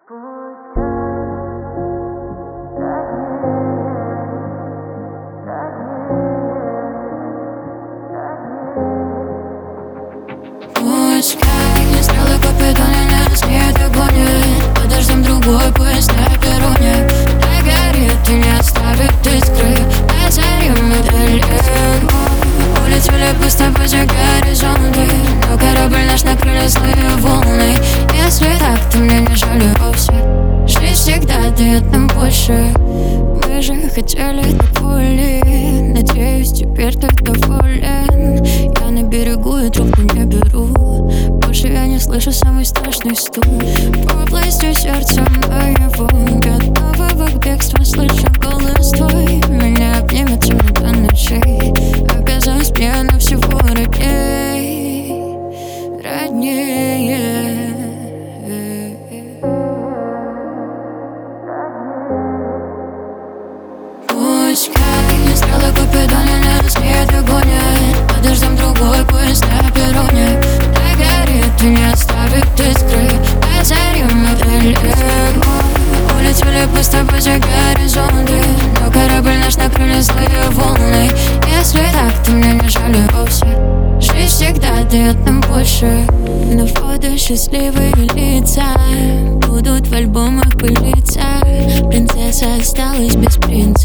Пускай не стрелы капитана нас не догонит. Подождем другой поезд на перроне. Догорит и не оставит искры. Озарим мы далеко. Улетели пусто пути горизонты, но корабль наш накрыли злые волны. Если так, то мне не жаль вовсе. Жизнь всегда дает нам больше. Мы же хотели довольны. Надеюсь, теперь ты доволен. Я на берегу и трубку не беру. Больше я не слышу самый страшный стук. Областью сердца моего, готового к бегству, слышу голос твой. Меня обнимет темнота ночей. Оказалось, мне на всего роднее. Пускай не стрелы купидона нас не догонят. Подождем другой поезд на перроне. Догорит и не оставит искры. Озарим мы далеко. Улетели пусто пути горизонты, но корабль наш накрыли злые волны. Если так, то мне не жаль вовсе. Жизнь всегда дает нам больше. На фото счастливые лица будут в альбомах пылиться. Принцесса осталась без принца.